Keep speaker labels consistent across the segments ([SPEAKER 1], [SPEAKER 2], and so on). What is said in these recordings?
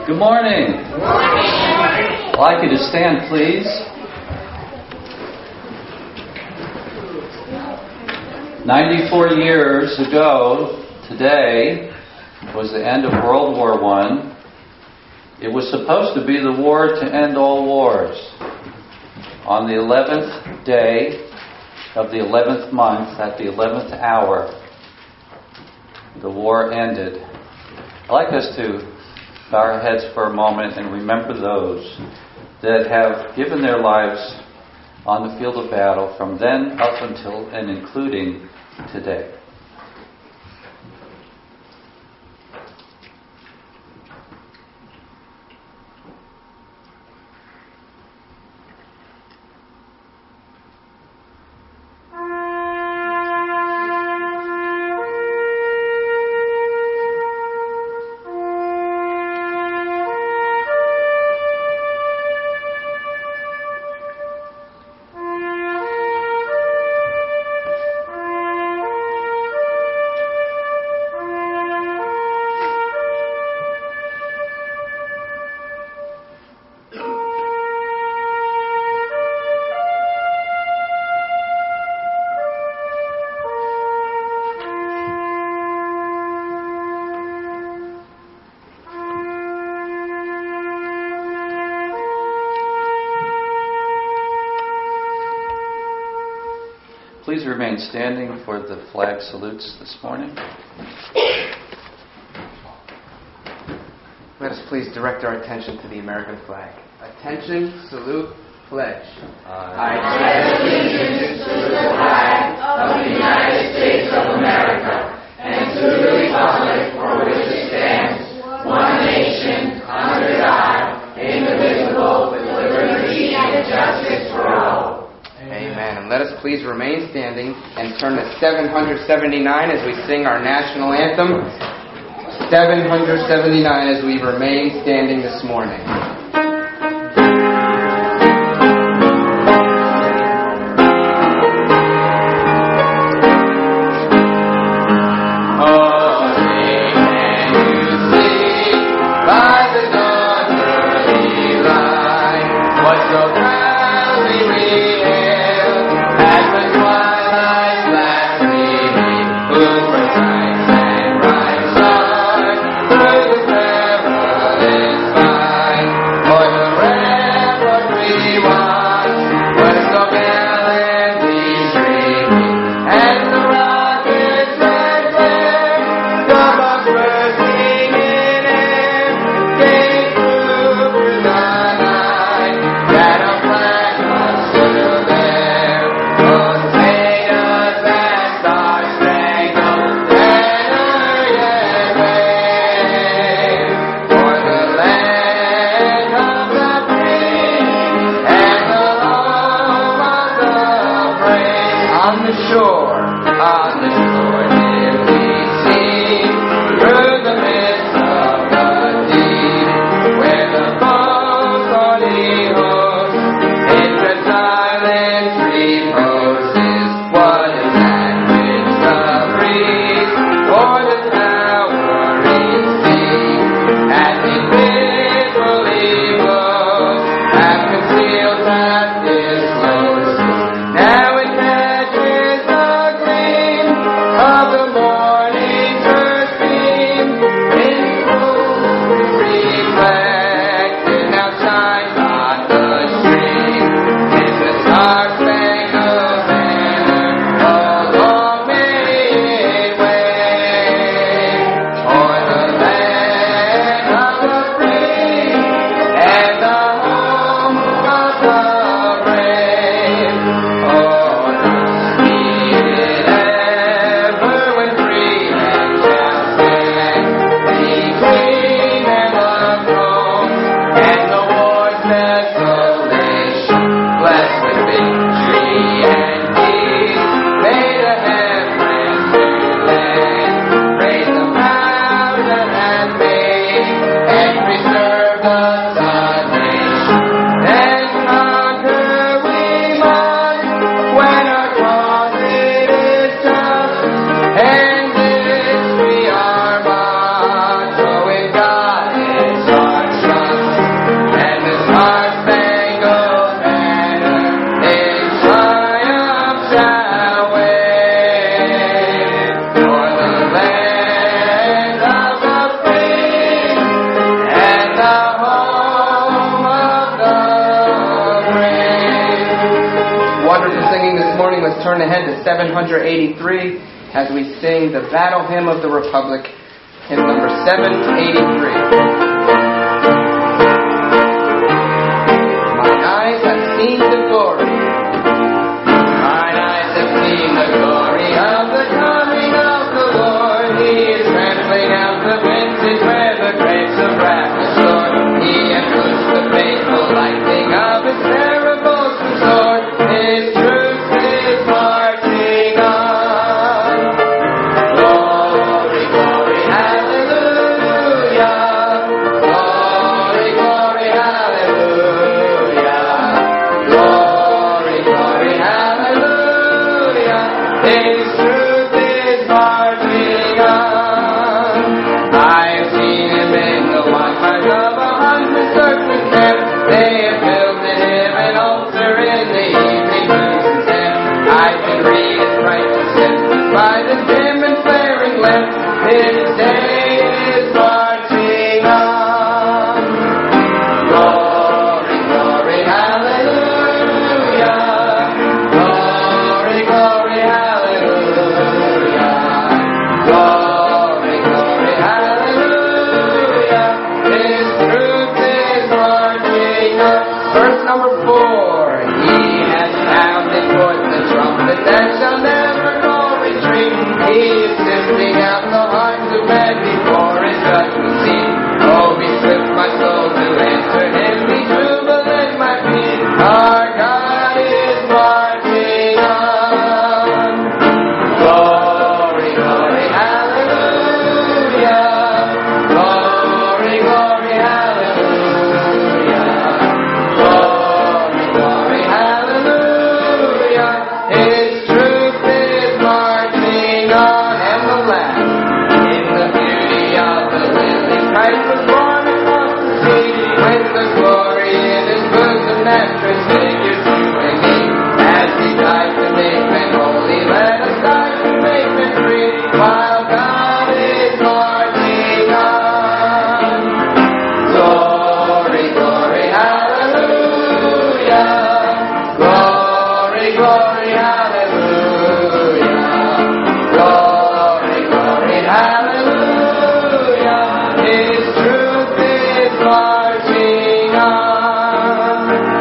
[SPEAKER 1] Good morning.
[SPEAKER 2] Good morning.
[SPEAKER 1] I'd like you to stand, please. 94 years ago today was the end of World War I. It was supposed to be the war to end all wars. On the 11th day of the 11th month, at the 11th hour, the war ended. I'd like us to bow our heads for a moment and remember those that have given their lives on the field of battle from then up until and including today. Please remain standing for the flag salutes this morning.
[SPEAKER 3] Let us please direct our attention to the American flag. Attention, salute, pledge.
[SPEAKER 2] I pledge allegiance to the flag of the United States of America and to the republic for which it stands, one nation, under God, indivisible, with liberty and justice for all.
[SPEAKER 3] Amen. And let us please remain standing and turn to 779 as we sing our national anthem. 779 as we remain standing this morning.
[SPEAKER 4] Day
[SPEAKER 3] turn ahead to 783 as we sing the Battle Hymn of the Republic, hymn number 783. Mine eyes have seen the glory. Mine eyes have seen the glory of the coming of the Lord. He is trampling out the vintage where the grapes of wrath are stored. He has loosed the faithful lightning of his terrible sword. His truth is marching on. Glory, glory, hallelujah. Glory, glory, hallelujah. Glory, glory, hallelujah. His truth is marching on. I've seen him in the waters of 100 serpent camps. They have builded him an altar in the evening crimson sand. I can read his righteous sentences by the dim and flaring lamp. His day is marching on. Glory, glory, hallelujah. Glory, glory, hallelujah. Glory, glory, hallelujah. His truth is marching on. Verse number 4. He has sounded forth the trumpet that shall never go retreat. He is sifting out the hearts of men before his judgment seat. Oh, be swift, my soul, to answer him. Be jubilant, my feet. Our God is marching on. Glory, glory, hallelujah. Glory, glory, hallelujah. Glory, glory, hallelujah. His truth is marching on. And the last, in the beauty of the lily, Christ was born across the sea. With the glory in his bosom that transfigures you and me. As he died to make men holy, let us die to make men free. While God is marching on. Glory, glory, hallelujah. Glory, glory, hallelujah. Glory, glory, hallelujah. His truth is marching on.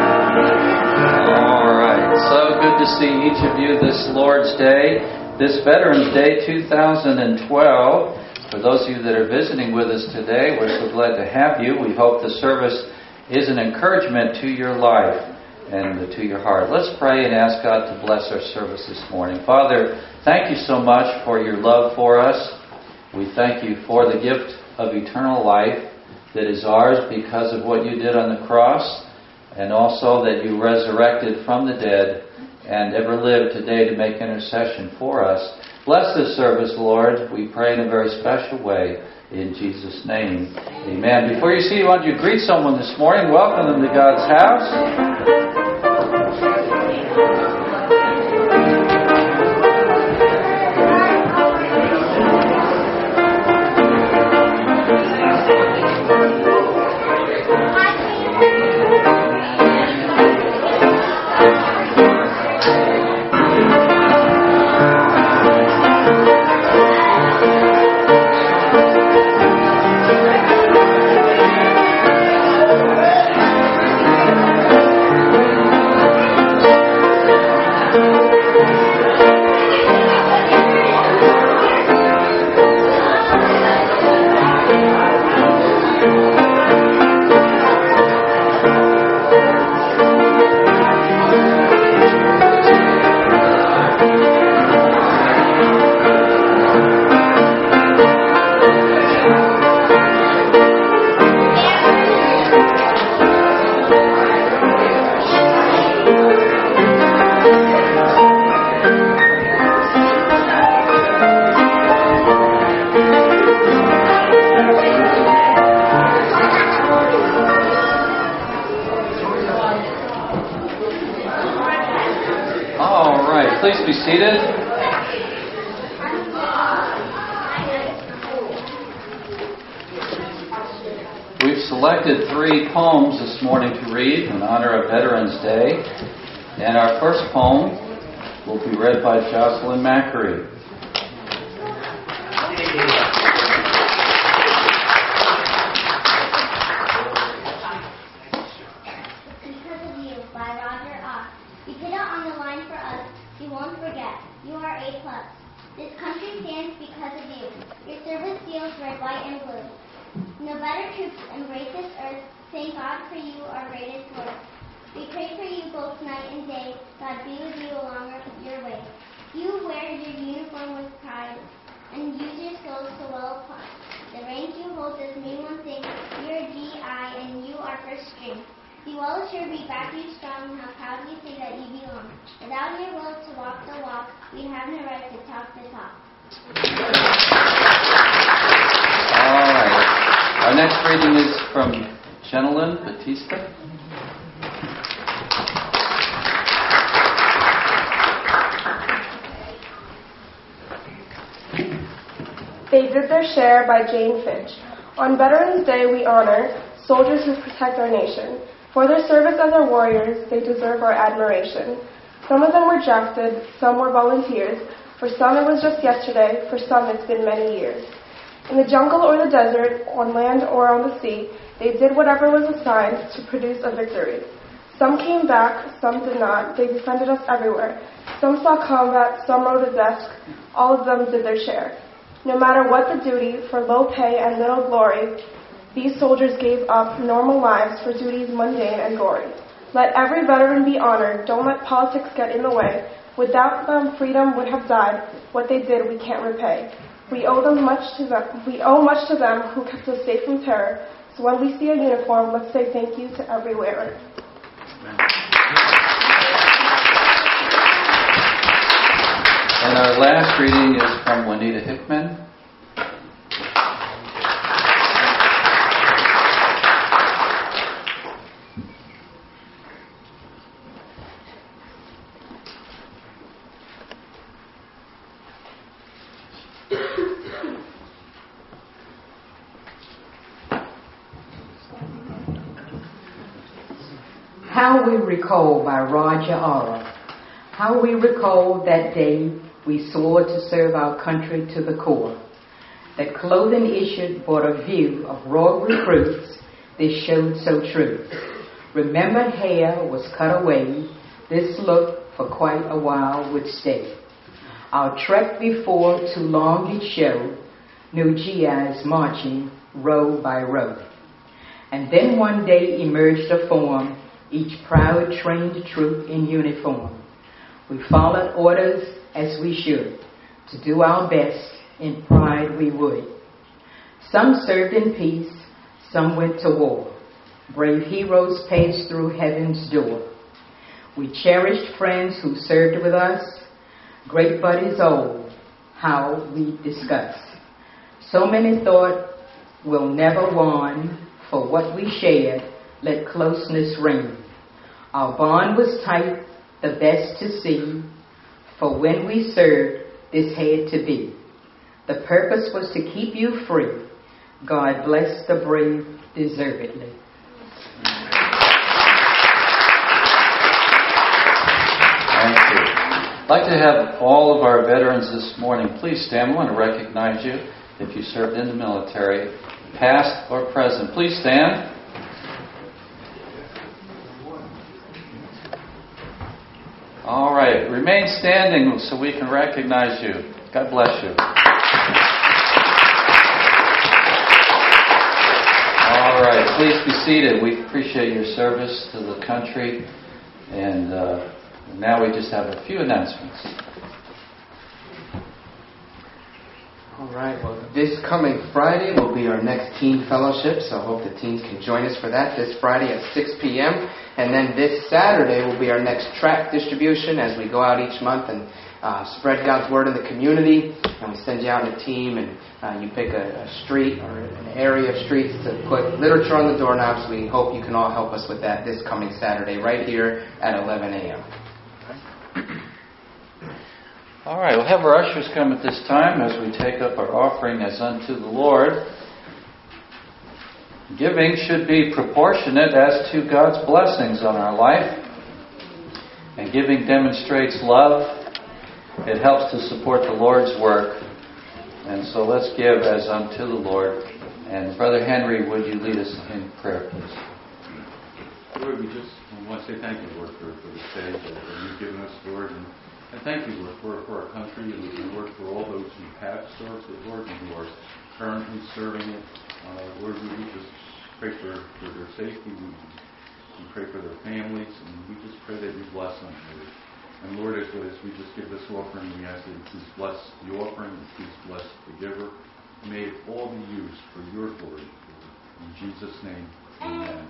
[SPEAKER 1] All right. So good to see each of you this Lord's Day, this Veterans Day 2012. For those of you that are visiting with us today, we're so glad to have you. We hope the service is an encouragement to your life and to your heart. Let's pray and ask God to bless our service this morning. Father, thank you so much for your love for us. We thank you for the gift of eternal life that is ours because of what you did on the cross, and also that you resurrected from the dead and ever live today to make intercession for us. Bless this service, Lord. We pray in a very special way. In Jesus' name, amen. Before you see, why don't you greet someone this morning? Welcome them to God's house. Please be seated. We've selected 3 poems this morning to read in honor of Veterans Day. And our first poem will be read by Jocelyn Macri.
[SPEAKER 4] Because of You by Roger Ott. You put it on the line for us. You won't forget. You are A+. This country stands because of you. Your service seals red, white, and blue. No better troops embrace this earth. Thank God for you, our greatest worth. We pray for you both night and day. God be with you along your way. You wear your uniform with pride and use your skills so well applied. The rank you hold does mean one thing. You're a GI and you are first string. Be well assured we back you strong. How proud we say that you belong. Without your will to walk the walk, we have no right to talk the talk.
[SPEAKER 1] All right. Our next reading is from Jenilyn Batista.
[SPEAKER 5] They Did Their Share by Jane Finch. On Veterans Day, we honor soldiers who protect our nation. For their service as our warriors, they deserve our admiration. Some of them were drafted, some were volunteers. For some it was just yesterday, for some it's been many years. In the jungle or the desert, on land or on the sea, they did whatever was assigned to produce a victory. Some came back, some did not. They defended us everywhere. Some saw combat, some rode a desk. All of them did their share. No matter what the duty, for low pay and little glory, these soldiers gave up normal lives for duties mundane and gory. Let every veteran be honored. Don't let politics get in the way. Without them, freedom would have died. What they did, we can't repay. We owe much to them who kept us safe from terror. So when we see a uniform, let's say thank you to every wearer.
[SPEAKER 1] And our last reading is from Juanita Hickman.
[SPEAKER 6] How We Recall by Roger Orr. How we recall that day we swore to serve our country to the core. That clothing issued brought a view of raw recruits, this showed so true. Remembered hair was cut away, this look for quite a while would stay. Our trek before too long it showed, new GIs marching row by row. And then one day emerged a form, each proud trained troop in uniform. We followed orders as we should, to do our best, in pride we would. Some served in peace, some went to war. Brave heroes passed through heaven's door. We cherished friends who served with us, great buddies old, how we discuss. So many thought we'll never want, for what we shared, let closeness reign. Our bond was tight, the best to see, for when we served, this had to be. The purpose was to keep you free. God bless the brave deservedly.
[SPEAKER 1] Thank you. I'd like to have all of our veterans this morning please stand. We want to recognize you if you served in the military, past or present. Please stand. All right. Remain standing so we can recognize you. God bless you. All right. Please be seated. We appreciate your service to the country. And now we just have a few announcements.
[SPEAKER 3] All right, well, this coming Friday will be our next teen fellowship, so I hope the teens can join us for that this Friday at 6 p.m. And then this Saturday will be our next tract distribution as we go out each month and spread God's Word in the community. And we send you out in a team, and you pick a street or an area of streets to put literature on the doorknobs. We hope you can all help us with that this coming Saturday right here at 11 a.m.
[SPEAKER 1] All right, we'll have our ushers come at this time as we take up our offering as unto the Lord. Giving should be proportionate as to God's blessings on our life. And giving demonstrates love it helps to support the Lord's work. And so let's give as unto the Lord. And Brother Henry, would you lead us in prayer, please?
[SPEAKER 7] Lord, we just want to say thank you, Lord, for this day that you've given us, Lord. And thank you, Lord, for our country and, Lord, for all those who have served it, Lord, and who are currently serving it. Lord, we just pray for their safety. We pray for their families. And we just pray that you bless them, Lord. And Lord, as we just give this offering, we ask that you please bless the offering and please bless the giver. May it all be used for your glory. In Jesus' name, amen.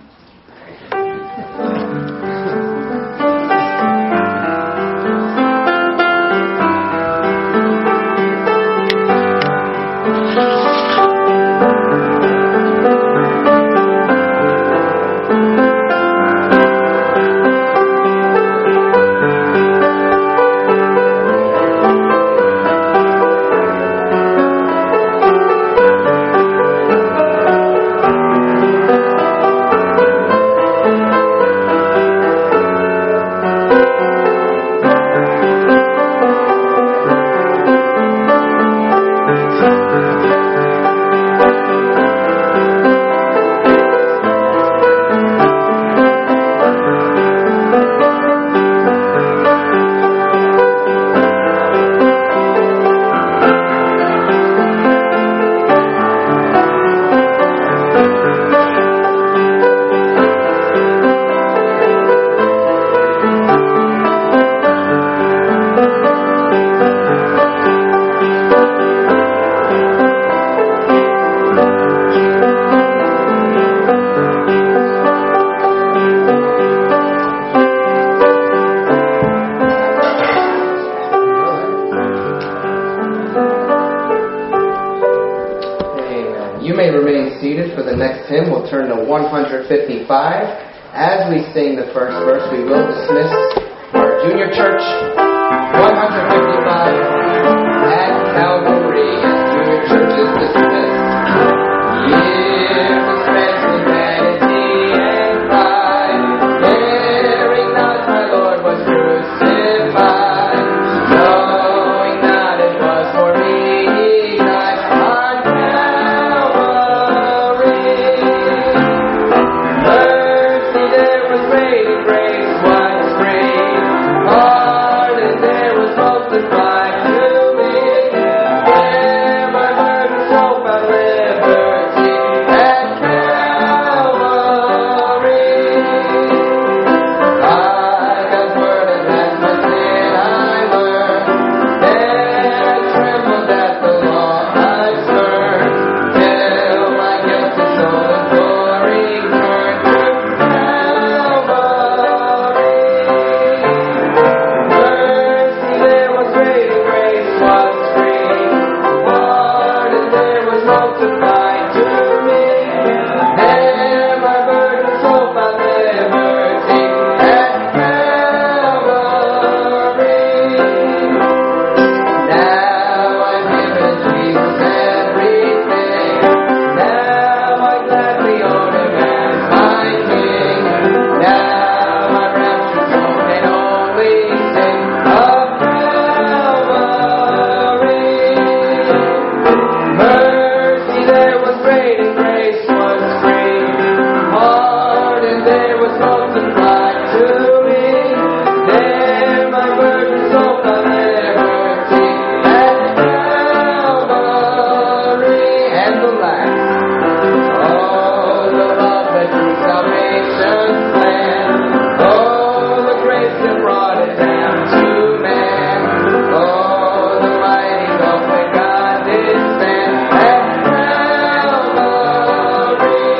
[SPEAKER 3] Hymn. We'll turn to 155. As we sing the first verse, we will dismiss our junior church. 155 at Calvary. Junior church is dismissed. Years of stress and vanity and pride, hearing not my Lord was crucified, knowing that it was for me he died on Calvary. Mercy there was great, grace was free, pardon there was multiplied to me. There my burden so found liberty at Calvary. By God's word at last my sin I learned, then I trembled at the law I spurned, till my guilty soul in glory turned to Calvary. Mercy there was great and grace was free, pardon there was multiplied to me. There my burden so found liberty at Calvary. Now I'm given Jesus everything. Now I gladly own him as my King. Now my raptured soul can only sing of Calvary. Mercy there was great and grace was free, pardon there was multiplied to me. There my burden so found liberty at Calvary. And the last, oh, the love that through salvation's plan, oh, the grace that brought it down to man, oh, the mighty love that God did send at Calvary.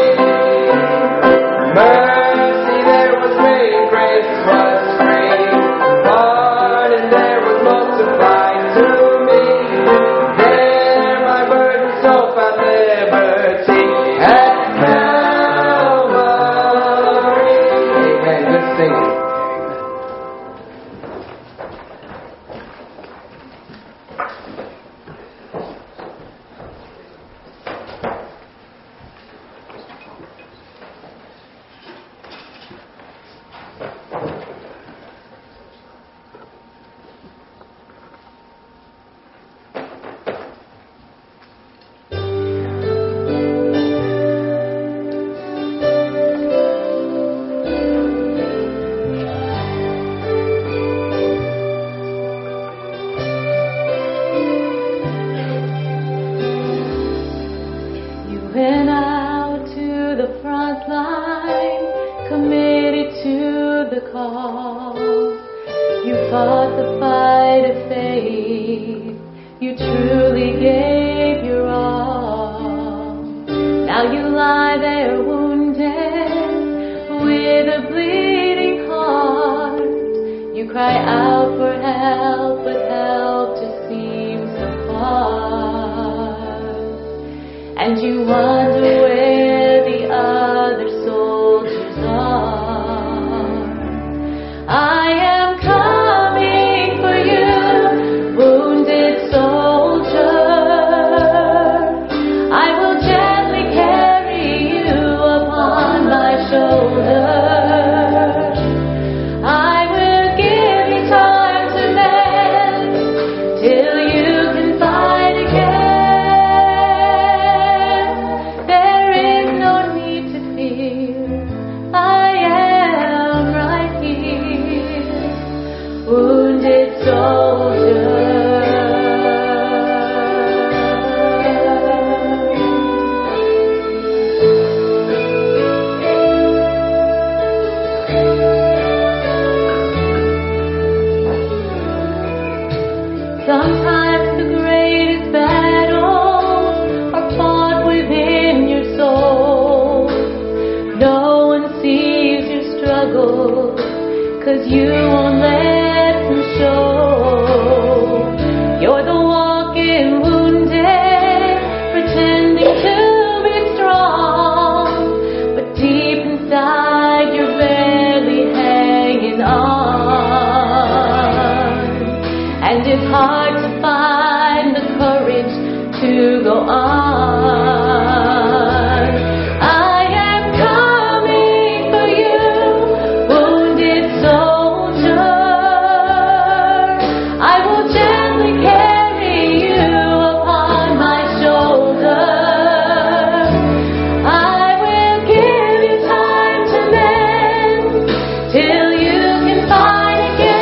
[SPEAKER 3] Mercy there was great, grace was free, pardon there was multiplied to me. There my burden so found liberty at Calvary.
[SPEAKER 8] front line, committed to the cause. You fought the fight of faith. You truly gave your all. Now you lie there wounded with a bleeding heart. You cry out for help, but help just seems so far. And you wonder where the other soldiers are. I am coming for you, wounded soldier. I will gently carry you upon my shoulder. I will give you time to mend till you can fight again. There is no need to fear. I am right here, wounded soldier. Sometimes the greatest battles are fought within your soul. No one sees your struggle, 'cause you won't let them show. You're the walking wounded, pretending to be strong, but deep inside you're barely hanging on. And it's hard to find the courage to go on. I am coming for you, wounded soldier. I will gently carry you upon my shoulder. I will give you time to mend till you can fight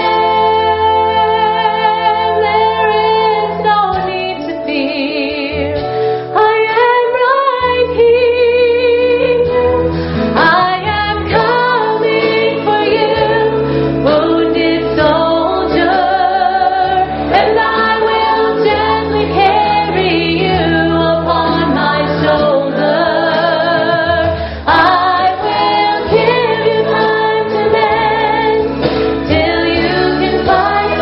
[SPEAKER 8] again. There is no need to fear. I am right here. I am coming for you, wounded soldier, and I will gently carry you upon my shoulder. I will give you time to mend till you can fight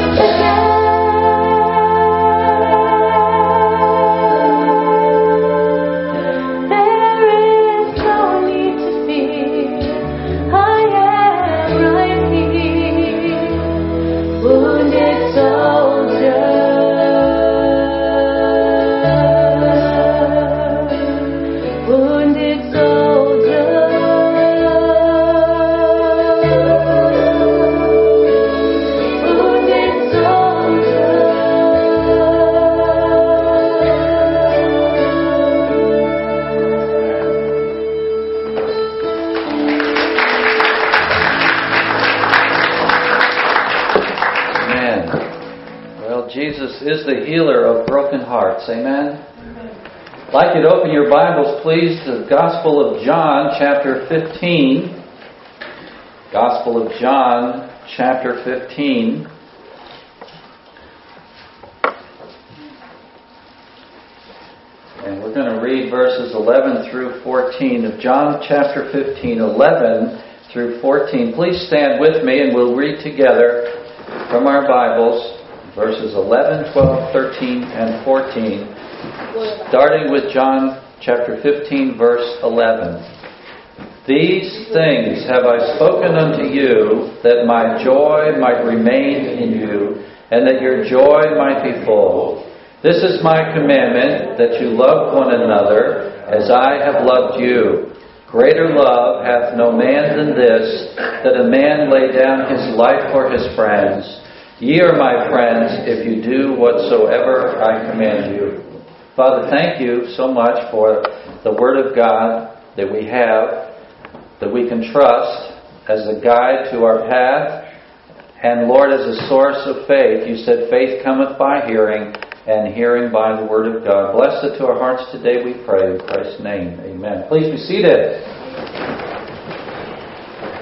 [SPEAKER 8] again. There is no need to fear. I am right here, wounded soldier. Wounded soldier. Wounded soldier.
[SPEAKER 1] Amen. Well, Jesus is the healer of broken hearts. Amen. I'd like you to open your Bibles, please, to the Gospel of John, chapter 15. Gospel of John, chapter 15. And we're going to read verses 11 through 14 of John chapter 15, 11 through 14. Please stand with me and we'll read together from our Bibles verses 11, 12, 13, and 14. Starting with John chapter 15, verse 11. These things have I spoken unto you, that my joy might remain in you, and that your joy might be full. This is my commandment, that you love one another, as I have loved you. Greater love hath no man than this, that a man lay down his life for his friends. Ye are my friends, if you do whatsoever I command you. Father, thank you so much for the Word of God that we have, that we can trust as a guide to our path, and Lord, as a source of faith. You said faith cometh by hearing, and hearing by the Word of God. Bless it to our hearts today, we pray. In Christ's name, amen. Please be seated.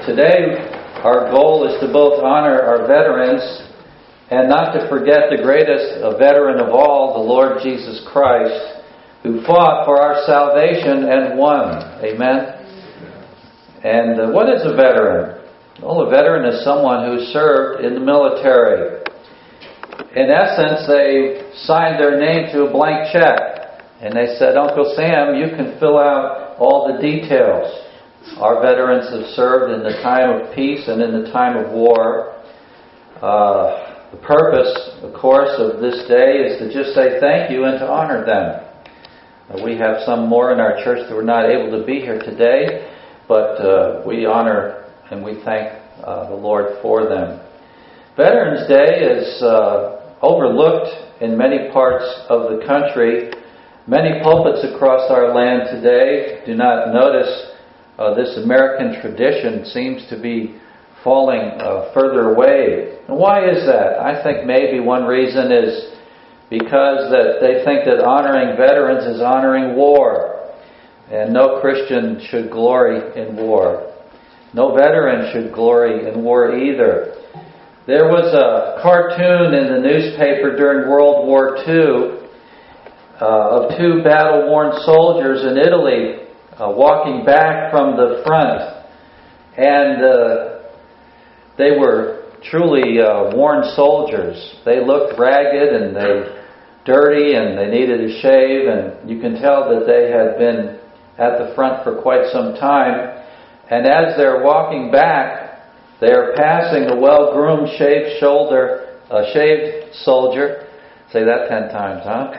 [SPEAKER 1] Today, our goal is to both honor our veterans and not to forget the greatest veteran of all, the Lord Jesus Christ, who fought for our salvation and won. Amen? And what is a veteran? Well, a veteran is someone who served in the military. In essence, they signed their name to a blank check. And they said, Uncle Sam, you can fill out all the details. Our veterans have served in the time of peace and in the time of war. The purpose, of course, of this day is to just say thank you and to honor them. We have some more in our church that were not able to be here today, but we honor and we thank the Lord for them. Veterans Day is overlooked in many parts of the country. Many pulpits across our land today do not notice this American tradition seems to be falling further away. And why is that? I think maybe one reason is because that they think that honoring veterans is honoring war. And no Christian should glory in war. No veteran should glory in war either. There was a cartoon in the newspaper during World War II of two battle-worn soldiers in Italy walking back from the front. And they were truly worn soldiers. They looked ragged and dirty and they needed a shave, and you can tell that they had been at the front for quite some time. And as they're walking back, they're passing a well-groomed, shaved soldier. Say that 10 times, huh?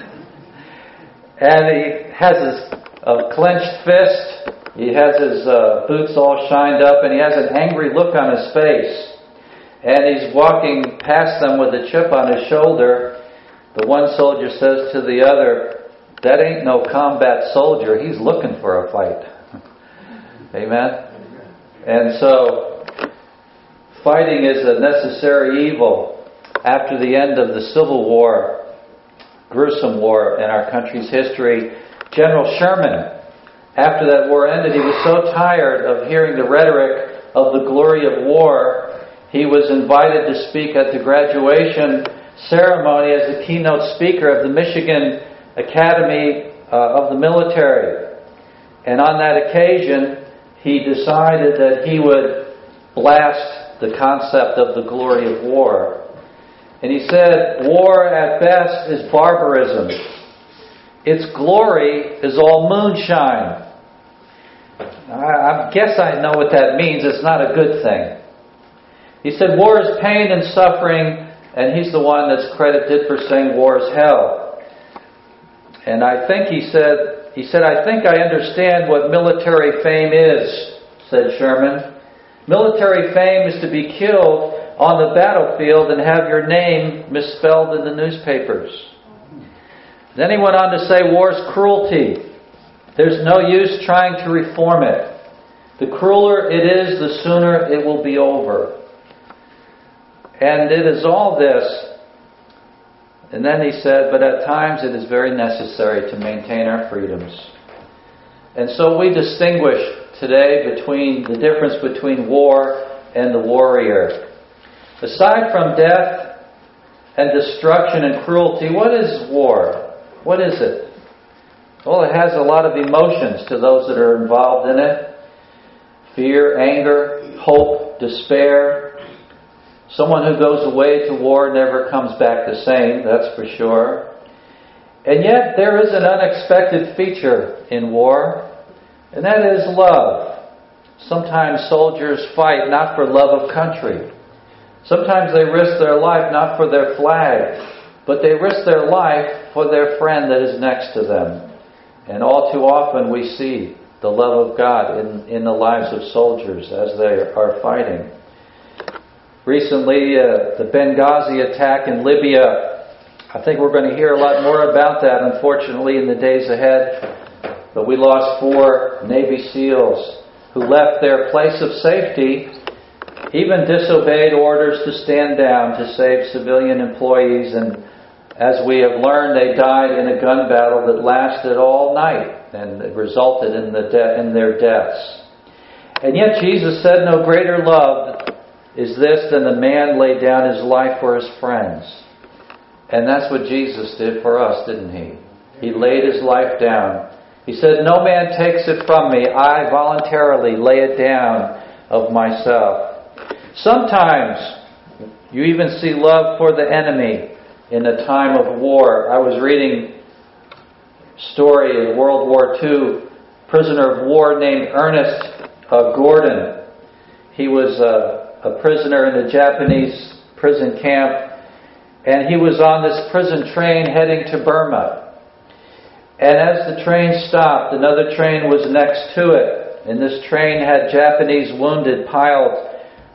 [SPEAKER 1] And he has his clenched fist. He has his boots all shined up, and he has an angry look on his face. And he's walking past them with a chip on his shoulder. The one soldier says to the other, "That ain't no combat soldier. He's looking for a fight." Amen? And so, fighting is a necessary evil. After the end of the Civil War, gruesome war in our country's history, General Sherman, after that war ended, he was so tired of hearing the rhetoric of the glory of war, he was invited to speak at the graduation ceremony as the keynote speaker of the Michigan Academy of the Military. And on that occasion, he decided that he would blast the concept of the glory of war. And he said, war at best is barbarism. Its glory is all moonshine. I guess I know what that means. It's not a good thing. He said, war is pain and suffering, and he's the one that's credited for saying war is hell. And I think he said, I think I understand what military fame is, said Sherman. Military fame is to be killed on the battlefield and have your name misspelled in the newspapers. Then he went on to say, war's cruelty. There's no use trying to reform it. The crueler it is, the sooner it will be over. And it is all this. And then he said, but at times it is very necessary to maintain our freedoms. And so we distinguish today between the difference between war and the warrior. Aside from death and destruction and cruelty, what is war? What is it? Well, it has a lot of emotions to those that are involved in it. Fear, anger, hope, despair. Someone who goes away to war never comes back the same, that's for sure. And yet there is an unexpected feature in war, and that is love. Sometimes soldiers fight not for love of country. Sometimes they risk their life not for their flag, but they risk their life for their friend that is next to them. And all too often we see the love of God in the lives of soldiers as they are fighting. Recently, the Benghazi attack in Libya, I think we're going to hear a lot more about that, unfortunately, in the days ahead. But we lost 4 Navy SEALs who left their place of safety, even disobeyed orders to stand down to save civilian employees. And as we have learned, they died in a gun battle that lasted all night, and it resulted in their deaths. And yet Jesus said, no greater love is this than the man laid down his life for his friends. And that's what Jesus did for us, didn't he? He laid his life down. He said, no man takes it from me. I voluntarily lay it down of myself. Sometimes you even see love for the enemy in a time of war. I was reading a story in World War II, prisoner of war named Ernest Gordon. He was a prisoner in the Japanese prison camp, and he was on this prison train heading to Burma. And as the train stopped, another train was next to it, and this train had Japanese wounded piled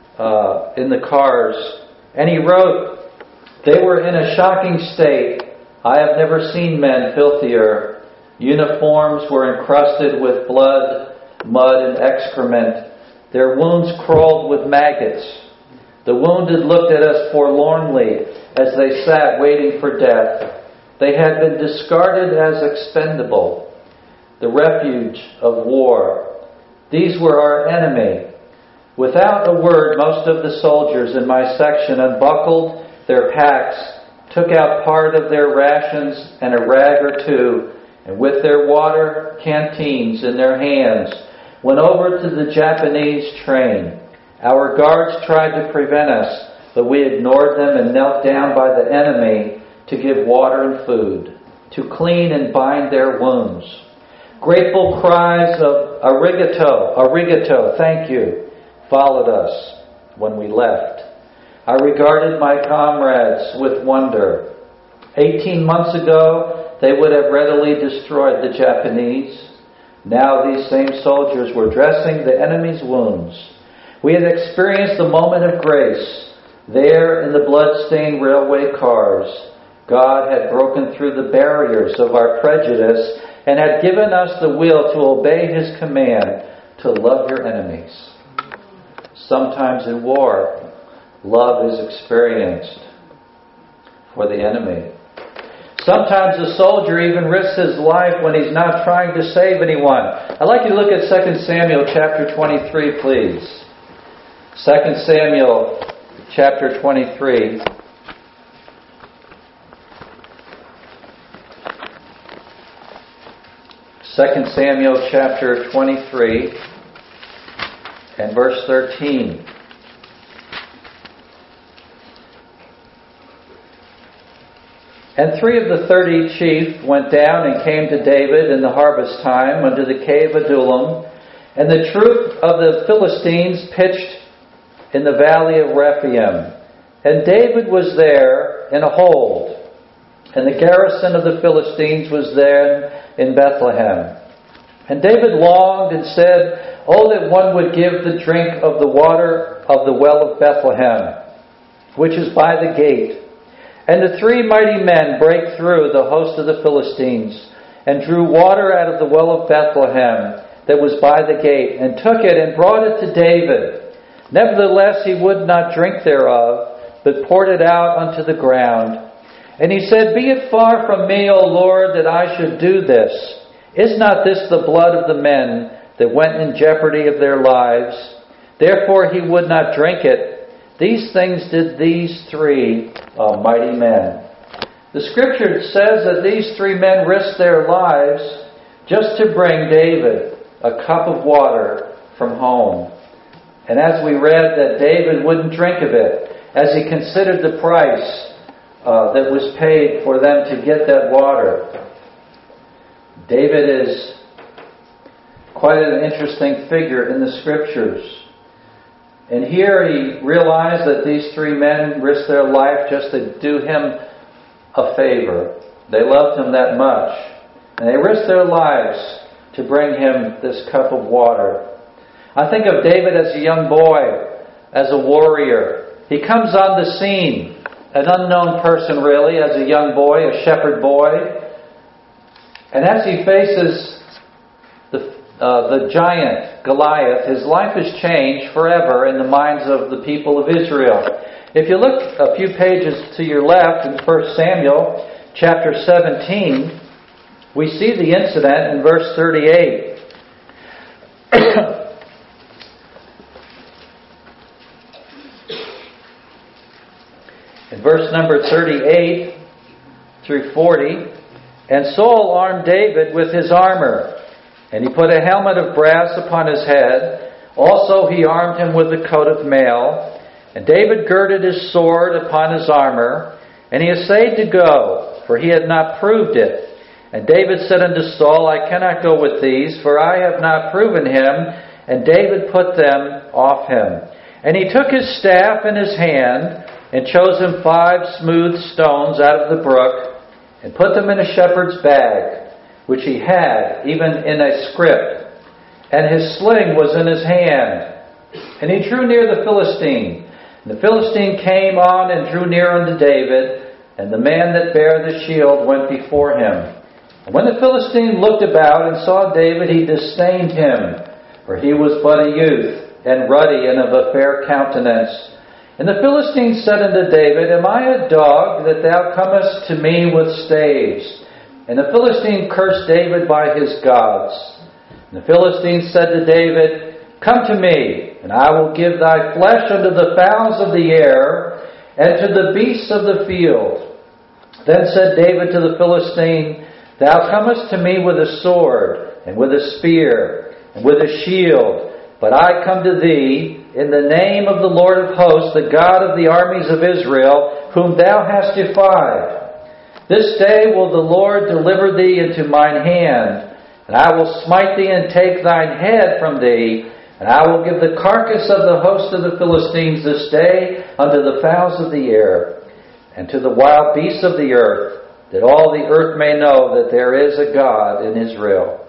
[SPEAKER 1] in the cars. And he wrote, they were in a shocking state. I have never seen men filthier. Uniforms were encrusted with blood, mud, and excrement. Their wounds crawled with maggots. The wounded looked at us forlornly as they sat waiting for death. They had been discarded as expendable, the refuge of war. These were our enemy. Without a word, most of the soldiers in my section unbuckled their packs, took out part of their rations and a rag or two, and with their water canteens in their hands, went over to the Japanese train. Our guards tried to prevent us, but we ignored them and knelt down by the enemy to give water and food, to clean and bind their wounds. Grateful cries of arigato, arigato, thank you, followed us when we left. I regarded my comrades with wonder. 18 months ago, they would have readily destroyed the Japanese. Now these same soldiers were dressing the enemy's wounds. We had experienced a moment of grace. There in the blood-stained railway cars, God had broken through the barriers of our prejudice and had given us the will to obey His command to love your enemies. Sometimes in war, love is experienced for the enemy. Sometimes a soldier even risks his life when he's not trying to save anyone. I'd like you to look at 2 Samuel chapter 23, please. 2 Samuel chapter 23. Second Samuel chapter 23 and verse 13. And 3 of the 30 chief went down and came to David in the harvest time unto the cave of Adullam, and the troop of the Philistines pitched in the valley of Rephaim. And David was there in a hold, and the garrison of the Philistines was there in Bethlehem. And David longed and said, oh, that one would give the drink of the water of the well of Bethlehem, which is by the gate. And the 3 mighty men brake through the host of the Philistines, and drew water out of the well of Bethlehem that was by the gate, and took it and brought it to David. Nevertheless he would not drink thereof, but poured it out unto the ground. And he said, be it far from me, O Lord, that I should do this. Is not this the blood of the men that went in jeopardy of their lives? Therefore he would not drink it. These things did these 3 mighty men. The scripture says that these 3 men risked their lives just to bring David a cup of water from home. And as we read that David wouldn't drink of it, as he considered the price that was paid for them to get that water. David is quite an interesting figure in the scriptures. And here he realized that these 3 men risked their life just to do him a favor. They loved him that much. And they risked their lives to bring him this cup of water. I think of David as a young boy, as a warrior. He comes on the scene, an unknown person really, as a young boy, a shepherd boy. And as he faces the giant, Goliath, his life is changed forever in the minds of the people of Israel. If you look a few pages to your left in 1 Samuel chapter 17, we see the incident in verse 38. verse number 38 through 40. And Saul armed David with his armor, and he put a helmet of brass upon his head. Also he armed him with a coat of mail. And David girded his sword upon his armor, and he essayed to go, for he had not proved it. And David said unto Saul, I cannot go with these, for I have not proven him. And David put them off him. And he took his staff in his hand, and chose him 5 smooth stones out of the brook, and put them in a shepherd's bag, which he had, even in a scrip. And his sling was in his hand. And he drew near the Philistine. And the Philistine came on and drew near unto David, and the man that bare the shield went before him. And when the Philistine looked about and saw David, he disdained him, for he was but a youth, and ruddy, and of a fair countenance. And the Philistine said unto David, Am I a dog, that thou comest to me with staves? And the Philistine cursed David by his gods. And the Philistine said to David, Come to me, and I will give thy flesh unto the fowls of the air, and to the beasts of the field. Then said David to the Philistine, Thou comest to me with a sword, and with a spear, and with a shield, but I come to thee in the name of the Lord of hosts, the God of the armies of Israel, whom thou hast defied. This day will the Lord deliver thee into mine hand, and I will smite thee and take thine head from thee, and I will give the carcass of the host of the Philistines this day unto the fowls of the air, and to the wild beasts of the earth, that all the earth may know that there is a God in Israel.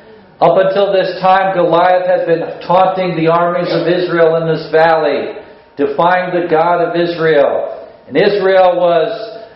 [SPEAKER 1] Up until this time, Goliath had been taunting the armies of Israel in this valley, defying the God of Israel. And Israel was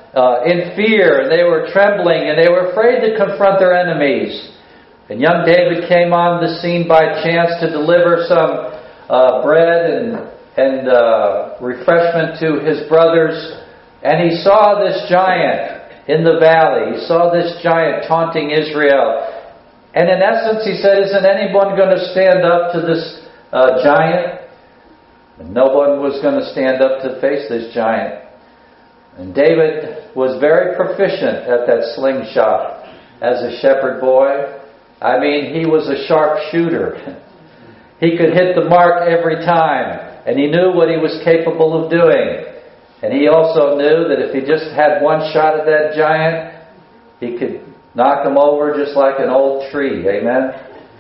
[SPEAKER 1] in fear, and they were trembling, and they were afraid to confront their enemies. And young David came on the scene by chance to deliver some bread and refreshment to his brothers. And he saw this giant in the valley. He saw this giant taunting Israel. And in essence, he said, Isn't anyone going to stand up to this giant? And no one was going to stand up to face this giant. And David was very proficient at that slingshot as a shepherd boy. I mean, he was a sharp shooter. He could hit the mark every time. And he knew what he was capable of doing. And he also knew that if he just had one shot at that giant, he could knock him over just like an old tree. Amen?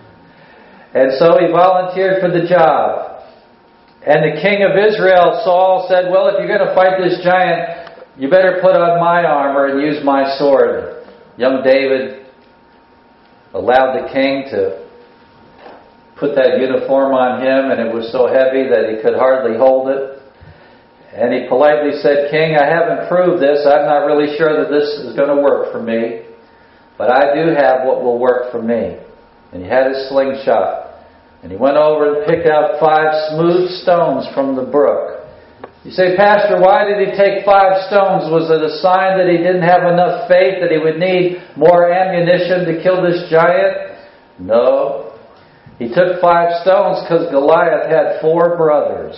[SPEAKER 1] And so he volunteered for the job. And the king of Israel, Saul, said, Well, if you're going to fight this giant, you better put on my armor and use my sword. Young David allowed the king to put that uniform on him, and it was so heavy that he could hardly hold it. And he politely said, King, I haven't proved this. I'm not really sure that this is going to work for me. But I do have what will work for me. And he had his slingshot. And he went over and picked out 5 smooth stones from the brook. You say, Pastor, why did he take 5 stones? Was it a sign that he didn't have enough faith, that he would need more ammunition to kill this giant? No. He took 5 stones because Goliath had 4 brothers.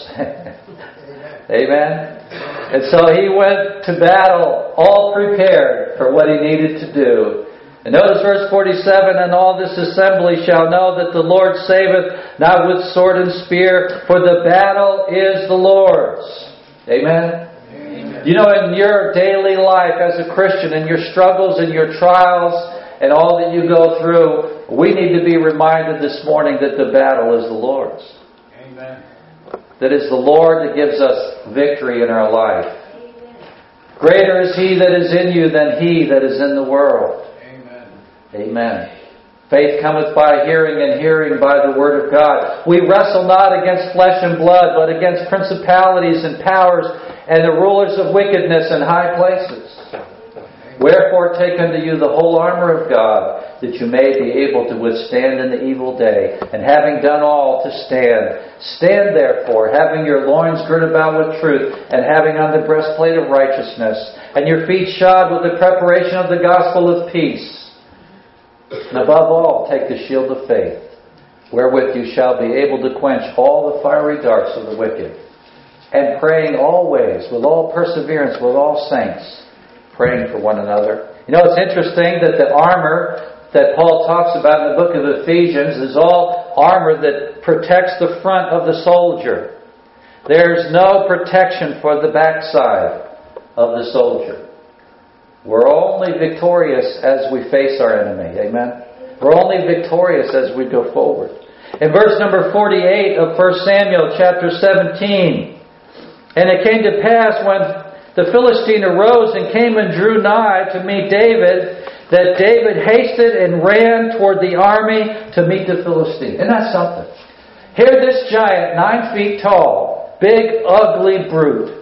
[SPEAKER 1] Amen? And so he went to battle all prepared for what he needed to do. And notice verse 47, And all this assembly shall know that the Lord saveth not with sword and spear, for the battle is the Lord's. Amen? Amen. You know, in your daily life as a Christian, in your struggles and your trials and all that you go through, we need to be reminded this morning that the battle is the Lord's.
[SPEAKER 2] Amen.
[SPEAKER 1] That is the Lord that gives us victory in our life. Greater is He that is in you than he that is in the world. Amen. Faith cometh by hearing, and hearing by the Word of God. We wrestle not against flesh and blood, but against principalities and powers and the rulers of wickedness in high places. Wherefore take unto you the whole armor of God, that you may be able to withstand in the evil day. And having done all to stand, stand therefore, having your loins girt about with truth, and having on the breastplate of righteousness, and your feet shod with the preparation of the gospel of peace. And above all, take the shield of faith, wherewith you shall be able to quench all the fiery darts of the wicked. and praying always, with all perseverance, with all saints, praying for one another. You know, it's interesting that the armor that Paul talks about in the book of Ephesians is all armor that protects the front of the soldier. There's no protection for the backside of the soldier. We're only victorious as we face our enemy. Amen? We're only victorious as we go forward. In verse number 48 of 1 Samuel chapter 17, and it came to pass when the Philistine arose and came and drew nigh to meet David, that David hasted and ran toward the army to meet the Philistine. Isn't that something? Here this giant, 9 feet tall, big, ugly brute,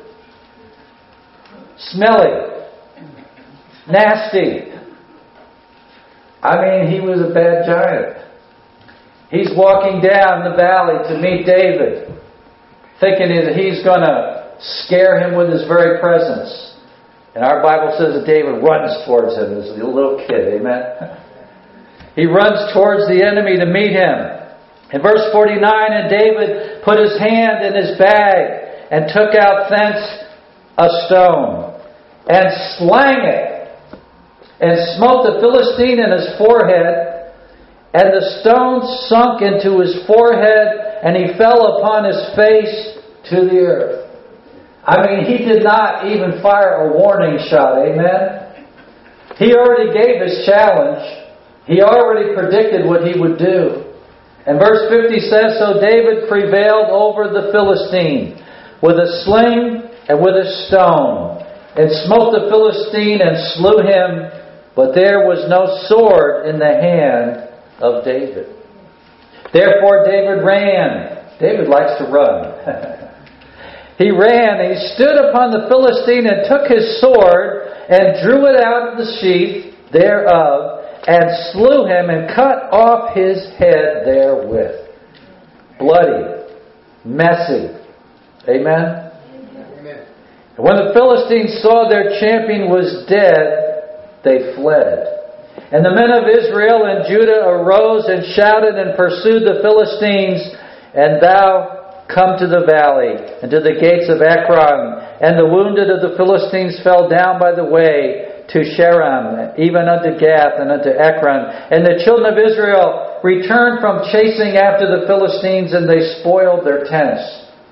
[SPEAKER 1] smelly, nasty. I mean, he was a bad giant. He's walking down the valley to meet David, thinking that he's going to scare him with his very presence. And our Bible says that David runs towards him as a little kid. Amen? He runs towards the enemy to meet him. In verse 49, and David put his hand in his bag and took out thence a stone and slang it and smote the Philistine in his forehead, and the stone sunk into his forehead, and he fell upon his face to the earth. I mean, he did not even fire a warning shot, amen? He already gave his challenge. He already predicted what he would do. And verse 50 says, so David prevailed over the Philistine with a sling and with a stone, and smote the Philistine and slew him, but there was no sword in the hand of David. Therefore David ran. David likes to run. He ran, and he stood upon the Philistine and took his sword and drew it out of the sheath thereof and slew him and cut off his head therewith. Bloody, messy. Amen? Amen. And when the Philistines saw their champion was dead, they fled. And the men of Israel and Judah arose and shouted and pursued the Philistines, and thou come to the valley and to the gates of Ekron. And the wounded of the Philistines fell down by the way to Sharam, even unto Gath and unto Ekron. And the children of Israel returned from chasing after the Philistines, and they spoiled their tents.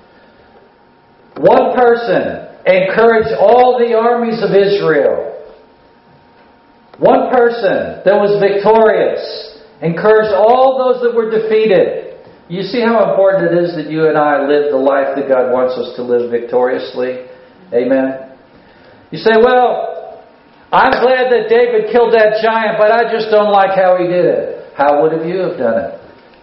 [SPEAKER 1] One person encouraged all the armies of Israel. One person that was victorious encouraged all those that were defeated. You see how important it is that you and I live the life that God wants us to live victoriously? Amen? You say, well, I'm glad that David killed that giant, but I just don't like how he did it. How would have you have done it?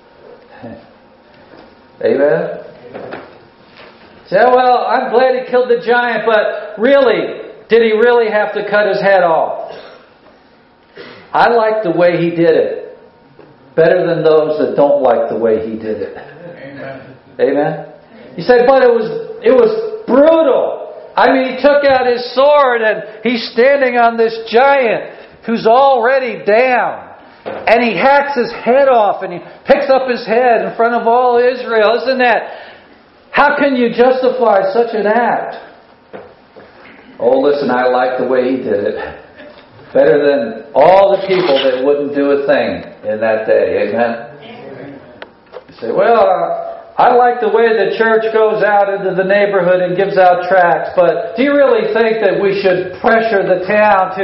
[SPEAKER 1] Amen? Say, well, I'm glad he killed the giant, but really, did he really have to cut his head off? I like the way he did it better than those that don't like the way he did it. Amen. Amen? You say, but it was brutal. I mean, he took out his sword and he's standing on this giant who's already down. And he hacks his head off and he picks up his head in front of all Israel. Isn't that... How can you justify such an act? Oh, listen, I like the way he did it. Better than all the people that wouldn't do a thing in that day. Amen? You say, well, I like the way the church goes out into the neighborhood and gives out tracts, but do you really think that we should pressure the town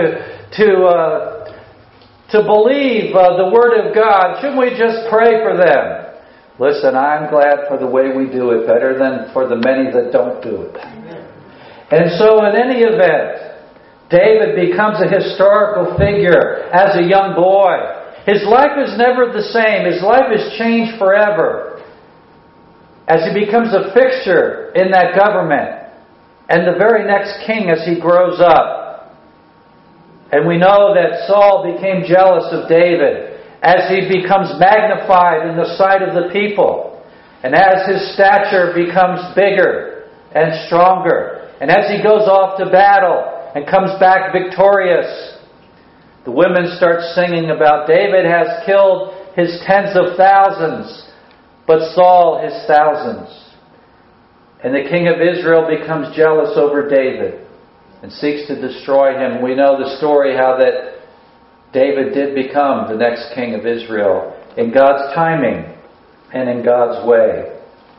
[SPEAKER 1] to believe the Word of God? Shouldn't we just pray for them? Listen, I'm glad for the way we do it, better than for the many that don't do it. And so in any event, David becomes a historical figure as a young boy. His life is never the same. His life is changed forever as he becomes a fixture in that government and the very next king as he grows up. And we know that Saul became jealous of David as he becomes magnified in the sight of the people, and as his stature becomes bigger and stronger, and as he goes off to battle and comes back victorious. The women start singing about David has killed his tens of thousands, but Saul his thousands. And the king of Israel becomes jealous over David and seeks to destroy him. We know the story how that David did become the next king of Israel in God's timing and in God's way.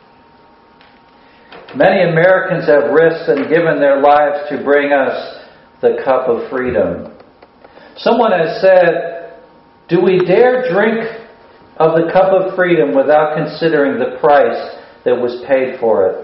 [SPEAKER 1] Many Americans have risked and given their lives to bring us the cup of freedom. Someone has said, do we dare drink of the cup of freedom without considering the price that was paid for it?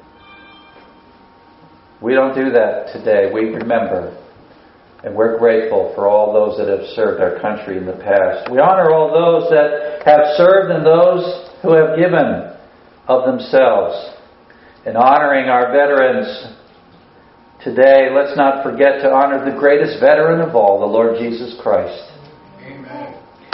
[SPEAKER 1] We don't do that today. We remember. And we're grateful for all those that have served our country in the past. We honor all those that have served and those who have given of themselves. In honoring our veterans today, let's not forget to honor the greatest veteran of all, the Lord Jesus Christ.
[SPEAKER 2] Amen.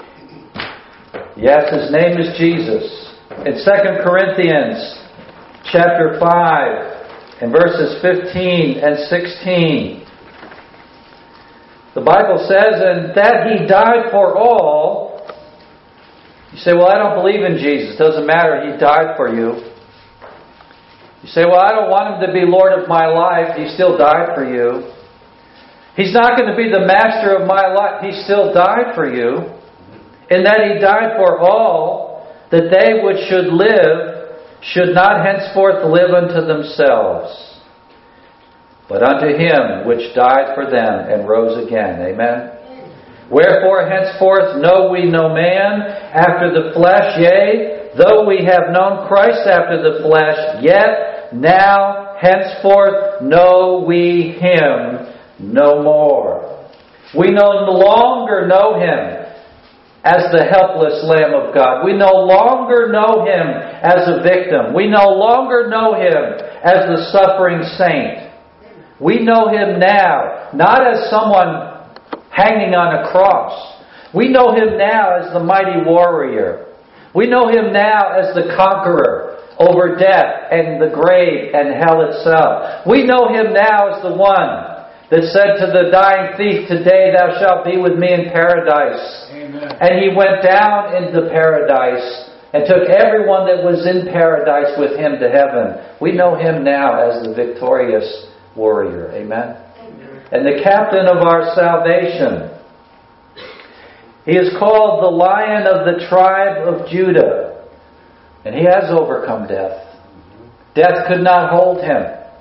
[SPEAKER 1] Yes, His name is Jesus. In 2 Corinthians chapter 5 and verses 15 and 16, the Bible says, and that He died for all. You say, well, I don't believe in Jesus. It doesn't matter. He died for you. You say, well, I don't want Him to be Lord of my life. He still died for you. He's not going to be the master of my life. He still died for you. And that He died for all, that they which should live should not henceforth live unto themselves, but unto Him which died for them and rose again. Amen. Wherefore henceforth know we no man after the flesh, yea, though we have known Christ after the flesh, yet now henceforth know we Him no more. We no longer know Him as the helpless Lamb of God. We no longer know Him as a victim. We no longer know Him as the suffering saint. We know Him now, not as someone hanging on a cross. We know Him now as the mighty warrior. We know Him now as the conqueror over death and the grave and hell itself. We know Him now as the one that said to the dying thief, today thou shalt be with me in paradise.
[SPEAKER 2] Amen.
[SPEAKER 1] And He went down into paradise and took everyone that was in paradise with Him to heaven. We know Him now as the victorious warrior. Amen. And the captain of our salvation. He is called the Lion of the tribe of Judah. And He has overcome death. Death could not hold Him.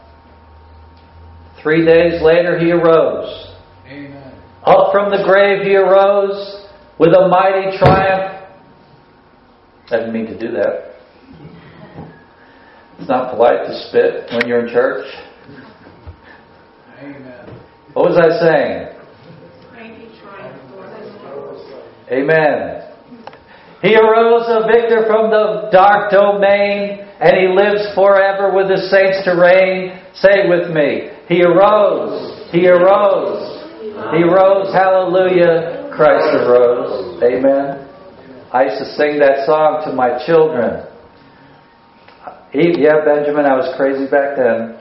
[SPEAKER 1] 3 days later He arose.
[SPEAKER 2] Amen.
[SPEAKER 1] Up from the grave He arose with a mighty triumph. I didn't mean to do that. It's not polite to spit when you're in church.
[SPEAKER 2] Amen.
[SPEAKER 1] What was I saying? Amen. He arose a victor from the dark domain, and He lives forever with His saints to reign. Say with me, He arose, He arose, He rose, hallelujah, Christ arose. Amen. I used to sing that song to my children. Yeah, Benjamin, I was crazy back then.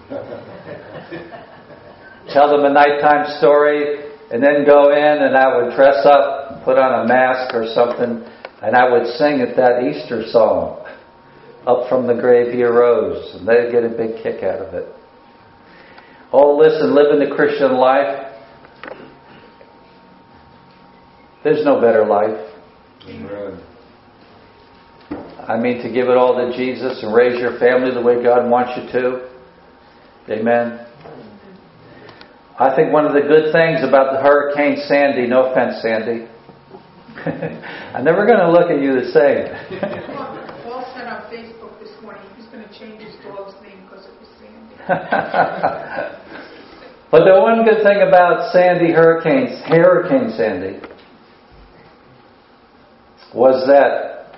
[SPEAKER 1] Tell them a nighttime story, and then go in, and I would dress up, put on a mask or something, and I would sing at that Easter song. Up from the grave He arose. And they'd get a big kick out of it. Oh, listen, living the Christian life. There's no better life.
[SPEAKER 2] Amen.
[SPEAKER 1] I mean, to give it all to Jesus and raise your family the way God wants you to. Amen. I think one of the good things about the Hurricane Sandy, no offense, Sandy. I'm never going to look at you the same.
[SPEAKER 9] Paul said on Facebook this morning he's going to change his dog's name because it was Sandy.
[SPEAKER 1] But the one good thing about Hurricane Sandy, was that